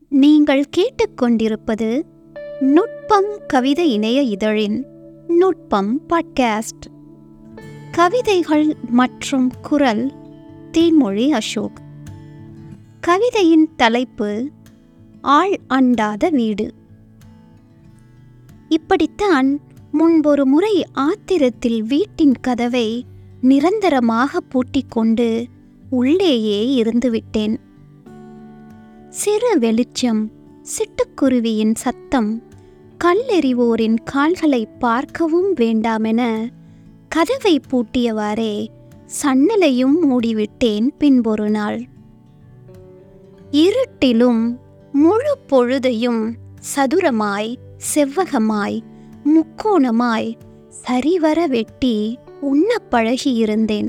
நீங்கள் கேட்டுக்கொண்டிருப்பது நுட்பம் கவிதை இணைய இதழின் நுட்பம் பாட்காஸ்ட். கவிதைகள் மற்றும் குரல் தேன்மொழி அசோக். கவிதையின் தலைப்பு ஆள் அண்டாத வீடு. இப்படித்தான் முன்பொரு முறை ஆத்திரத்தில் வீட்டின் கதவை நிரந்தரமாக பூட்டிக்கொண்டு உள்ளேயே இருந்துவிட்டேன். சிறு வெளிச்சம், சிட்டுக்குருவியின் சத்தம், கல்லெறிவோரின் கால்களை பார்க்கவும் வேண்டாமென கதவை பூட்டியவாறே சன்னலையும் மூடிவிட்டேன். பின்பொரு நாள் இருட்டிலும் முழு பொழுதையும் சதுரமாய், செவ்வகமாய், முக்கோணமாய் சரிவர வெட்டி உண்ண பழகியிருந்தேன்.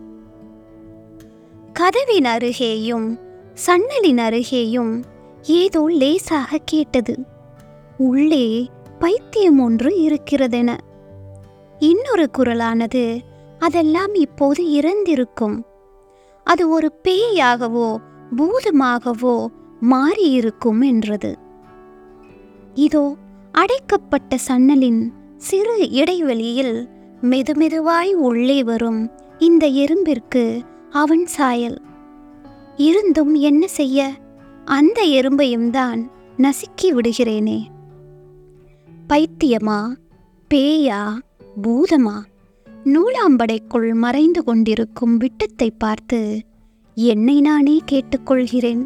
கதவின் அருகேயும் சன்னலின் அருகேயும் ஏதோ லேசாக கேட்டது. உள்ளே பைத்தியம் ஒன்று இருக்கிறதென. இன்னொரு குரலானது, அதெல்லாம் இப்போது இறந்திருக்கும், அது ஒரு பேயாகவோ பூதமாகவோ மாறியிருக்கும் என்றது. இதோ அடைக்கப்பட்ட சன்னலின் சிறு இடைவெளியில் மெதுமெதுவாய் உள்ளே வரும் இந்த எறும்பிற்கு அவன் சாயல். இருந்தும் என்ன செய்ய, அந்த எறும்பையும் தான் நசுக்கி விடுகிறேனே. பைத்தியமா, பேயா, பூதமா? நூலாம்படைக்குள் மறைந்து கொண்டிருக்கும் விட்டத்தை பார்த்து என்னை நானே கேட்டுக்கொள்கிறேன்.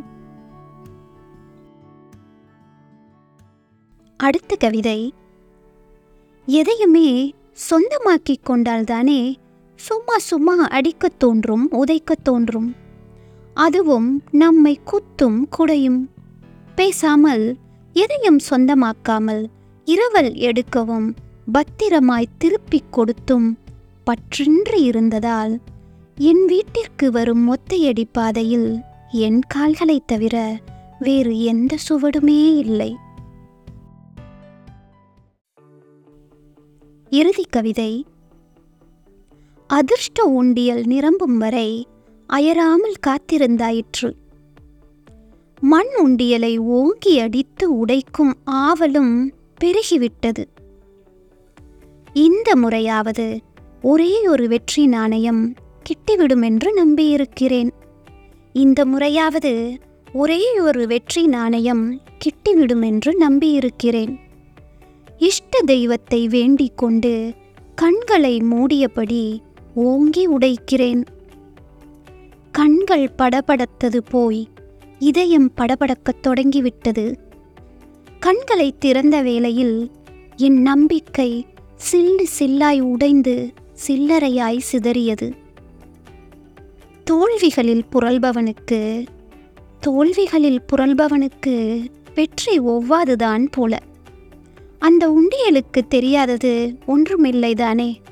அடுத்த கவிதை. எதையுமே சொந்தமாக்கிக் கொண்டால்தானே சும்மா சும்மா அடிக்கத் தோன்றும், உதைக்கத் தோன்றும். அதுவும் நம்மை குத்தும் குடையும். பேசாமல் எதையும் சொந்தமாக்காமல் இரவல் எடுக்கவும் பத்திரமாய் திருப்பிக் கொடுத்தும் பற்றின்றி இருந்ததால் என் வீட்டிற்கு வரும் ஒத்தையடி பாதையில் என் கால்களைத் தவிர வேறு எந்த சுவடுமே இல்லை. இறுதி கவிதை. அதிர்ஷ்ட உண்டியல் நிரம்பும் வரை அயராமல் காத்திருந்தாயிற்று. மண் உண்டியலை ஓங்கி அடித்து உடைக்கும் ஆவலும் பெருகிவிட்டது. இந்த முறையாவது ஒரே ஒரு வெற்றி நாணயம் கிட்டிவிடும் என்று நம்பியிருக்கிறேன். இந்த முறையாவது ஒரே ஒரு வெற்றி நாணயம் கிட்டிவிடும் என்று நம்பியிருக்கிறேன். இஷ்ட தெய்வத்தை வேண்டிக் கொண்டு கண்களை மூடியபடி ஓங்கி உடைக்கிறேன். கண்கள் படபடத்தது போய் இதயம் படபடக்கத் தொடங்கிவிட்டது. கண்களை திறந்த வேளையில் என் நம்பிக்கை சில்லு சில்லாய் உடைந்து சில்லறையாய் சிதறியது. தோல்விகளில் புரள்பவனுக்கு வெற்றி ஒவ்வாதுதான் போல. அந்த உண்டியலுக்கு தெரியாதது ஒன்றுமில்லைதானே.